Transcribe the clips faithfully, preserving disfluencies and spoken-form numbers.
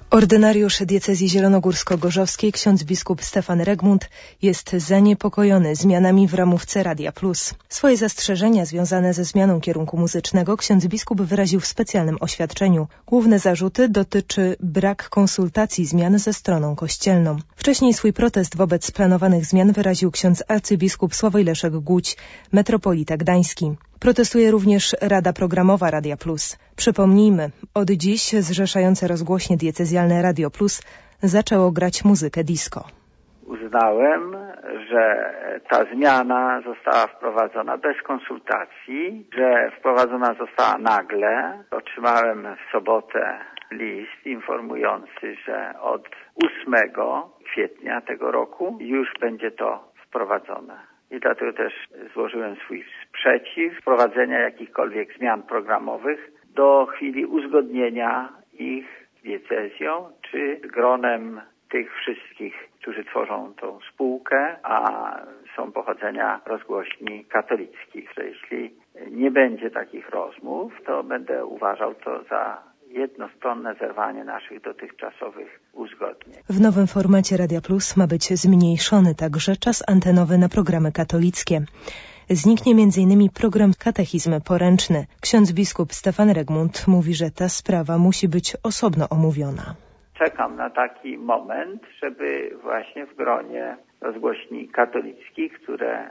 Ordynariusz diecezji zielonogórsko-gorzowskiej ksiądz biskup Stefan Regmund jest zaniepokojony zmianami w ramówce Radia Plus. Swoje zastrzeżenia związane ze zmianą kierunku muzycznego ksiądz biskup wyraził w specjalnym oświadczeniu. Główne zarzuty dotyczy brak konsultacji zmian ze stroną kościelną. Wcześniej swój protest wobec planowanych zmian wyraził ksiądz arcybiskup Sławoj Leszek Głódź, metropolita gdański. Protestuje również Rada Programowa Radia Plus. Przypomnijmy, od dziś zrzeszające rozgłośnie diecezjalne Radio Plus zaczęło grać muzykę disco. Uznałem, że ta zmiana została wprowadzona bez konsultacji, że wprowadzona została nagle. Otrzymałem w sobotę list informujący, że od ósmego kwietnia tego roku już będzie to wprowadzone. I dlatego też złożyłem swój sprzeciw wprowadzenia jakichkolwiek zmian programowych do chwili uzgodnienia ich z diecezją czy gronem tych wszystkich, którzy tworzą tą spółkę, a są pochodzenia rozgłośni katolickich. Że jeśli nie będzie takich rozmów, to będę uważał to za jednostronne zerwanie naszych dotychczasowych uzgodnień. W nowym formacie Radia Plus ma być zmniejszony także czas antenowy na programy katolickie. Zniknie między innymi program Katechizm Poręczny. Ksiądz biskup Stefan Regmund mówi, że ta sprawa musi być osobno omówiona. Czekam na taki moment, żeby właśnie w gronie rozgłośni katolickich, które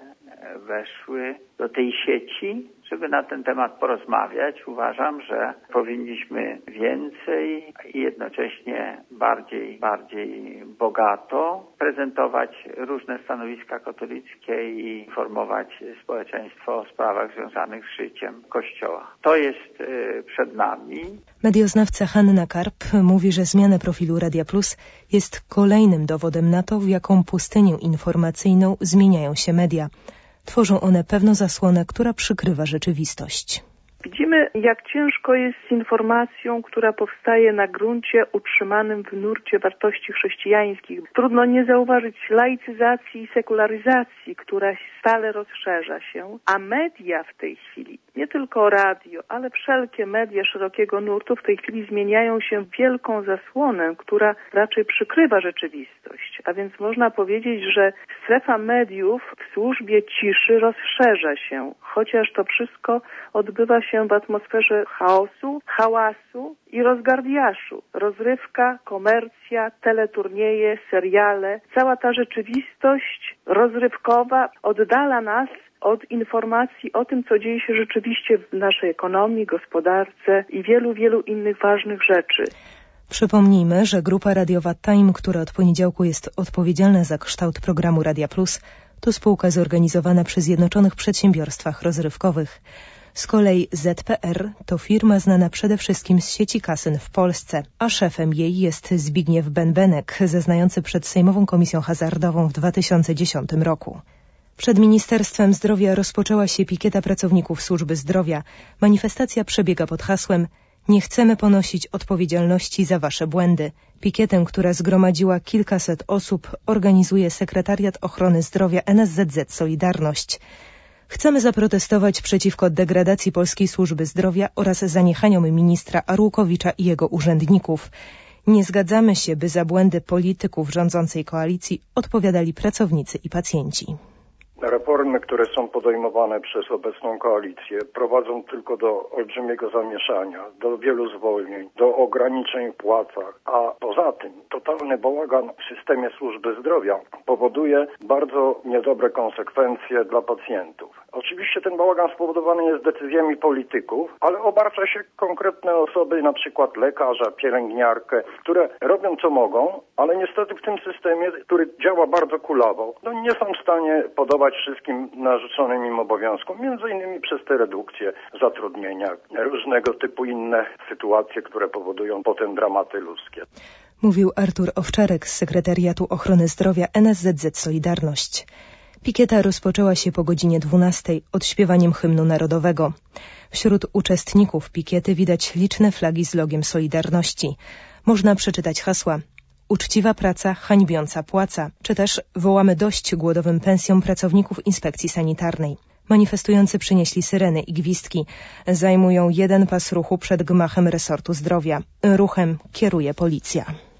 weszły do tej sieci, żeby na ten temat porozmawiać. Uważam, że powinniśmy więcej i jednocześnie bardziej, bardziej bogato prezentować różne stanowiska katolickie i informować społeczeństwo o sprawach związanych z życiem Kościoła. To jest y, przed nami. Medioznawca Hanna Karp mówi, że zmiana profilu Radia Plus jest kolejnym dowodem na to, w jaką pustynię informacyjną zmieniają się media. Tworzą one pewną zasłonę, która przykrywa rzeczywistość. Widzimy, jak ciężko jest z informacją, która powstaje na gruncie utrzymanym w nurcie wartości chrześcijańskich. Trudno nie zauważyć laicyzacji i sekularyzacji, która stale rozszerza się, a media w tej chwili, nie tylko radio, ale wszelkie media szerokiego nurtu w tej chwili zmieniają się w wielką zasłonę, która raczej przykrywa rzeczywistość. A więc można powiedzieć, że strefa mediów w służbie ciszy rozszerza się, chociaż to wszystko odbywa się w atmosferze chaosu, hałasu i rozgardiaszu. Rozrywka, komercja, teleturnieje, seriale, cała ta rzeczywistość rozrywkowa oddala nas od informacji o tym, co dzieje się rzeczywiście w naszej ekonomii, gospodarce i wielu, wielu innych ważnych rzeczy. Przypomnijmy, że grupa radiowa Time, która od poniedziałku jest odpowiedzialna za kształt programu Radia Plus, to spółka zorganizowana przy Zjednoczonych Przedsiębiorstwach Rozrywkowych. Z kolei Z P R to firma znana przede wszystkim z sieci kasyn w Polsce, a szefem jej jest Zbigniew Bębenek, zeznający przed Sejmową Komisją Hazardową w dwa tysiące dziesiątym roku. Przed Ministerstwem Zdrowia rozpoczęła się pikieta pracowników służby zdrowia. Manifestacja przebiega pod hasłem „Nie chcemy ponosić odpowiedzialności za wasze błędy”. Pikietę, która zgromadziła kilkaset osób, organizuje Sekretariat Ochrony Zdrowia N S Z Z Solidarność. Chcemy zaprotestować przeciwko degradacji polskiej służby zdrowia oraz zaniechaniom ministra Arłukowicza i jego urzędników. Nie zgadzamy się, by za błędy polityków rządzącej koalicji odpowiadali pracownicy i pacjenci. Reformy, które są podejmowane przez obecną koalicję, prowadzą tylko do olbrzymiego zamieszania, do wielu zwolnień, do ograniczeń w płacach, a poza tym totalny bałagan w systemie służby zdrowia powoduje bardzo niedobre konsekwencje dla pacjentów. Oczywiście ten bałagan spowodowany jest decyzjami polityków, ale obarcza się konkretne osoby, na przykład lekarza, pielęgniarkę, które robią co mogą, ale niestety w tym systemie, który działa bardzo kulawo, no nie są w stanie podobać wszystkim narzuconym im obowiązkom, między innymi przez te redukcje zatrudnienia, różnego typu inne sytuacje, które powodują potem dramaty ludzkie. Mówił Artur Owczarek z Sekretariatu Ochrony Zdrowia N S Z Z Solidarność. Pikieta rozpoczęła się po godzinie dwunastej odśpiewaniem hymnu narodowego. Wśród uczestników pikiety widać liczne flagi z logiem Solidarności. Można przeczytać hasła „Uczciwa praca, hańbiąca płaca”, czy też „Wołamy dość głodowym pensjom pracowników inspekcji sanitarnej”. Manifestujący przynieśli syreny i gwizdki. Zajmują jeden pas ruchu przed gmachem resortu zdrowia. Ruchem kieruje policja.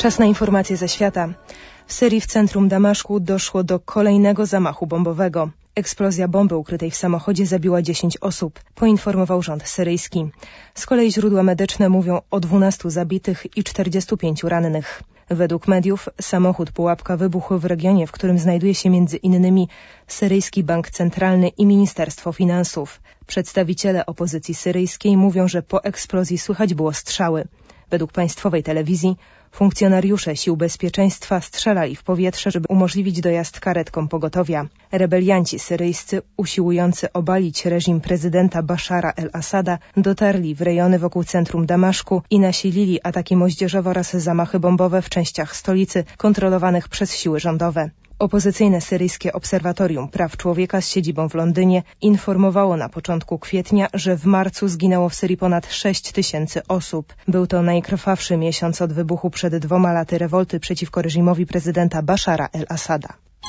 Czas na informacje ze świata. W Syrii w centrum Damaszku doszło do kolejnego zamachu bombowego. Eksplozja bomby ukrytej w samochodzie zabiła dziesięć osób, poinformował rząd syryjski. Z kolei źródła medyczne mówią o dwunastu zabitych i czterdziestu pięciu rannych. Według mediów samochód pułapka wybuchł w regionie, w którym znajduje się między innymi Syryjski Bank Centralny i Ministerstwo Finansów. Przedstawiciele opozycji syryjskiej mówią, że po eksplozji słychać było strzały. Według państwowej telewizji funkcjonariusze sił bezpieczeństwa strzelali w powietrze, żeby umożliwić dojazd karetkom pogotowia. Rebelianci syryjscy usiłujący obalić reżim prezydenta Bashara el-Assada dotarli w rejony wokół centrum Damaszku i nasilili ataki moździerzowe oraz zamachy bombowe w częściach stolicy kontrolowanych przez siły rządowe. Opozycyjne syryjskie Obserwatorium Praw Człowieka z siedzibą w Londynie informowało na początku kwietnia, że w marcu zginęło w Syrii ponad sześć tysięcy osób. Był to najkrwawszy miesiąc od wybuchu przed dwoma laty rewolty przeciwko reżimowi prezydenta Bashara el-Assada.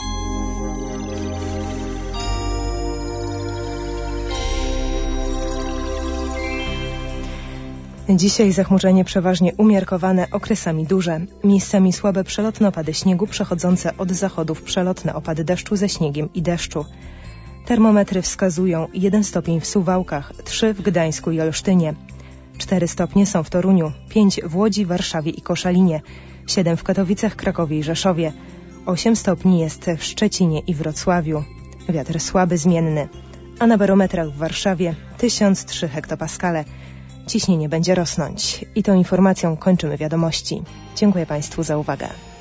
Dzisiaj zachmurzenie przeważnie umiarkowane, okresami duże. Miejscami słabe przelotne opady śniegu przechodzące od zachodów przelotne opady deszczu ze śniegiem i deszczu. Termometry wskazują jeden stopień w Suwałkach, trzy w Gdańsku i Olsztynie. cztery stopnie są w Toruniu, pięć w Łodzi, Warszawie i Koszalinie, siedem w Katowicach, Krakowie i Rzeszowie, osiem stopni jest w Szczecinie i Wrocławiu. Wiatr słaby, zmienny. A na barometrach w Warszawie tysiąc trzy hektopaskale. Ciśnienie będzie rosnąć. I tą informacją kończymy wiadomości. Dziękuję Państwu za uwagę.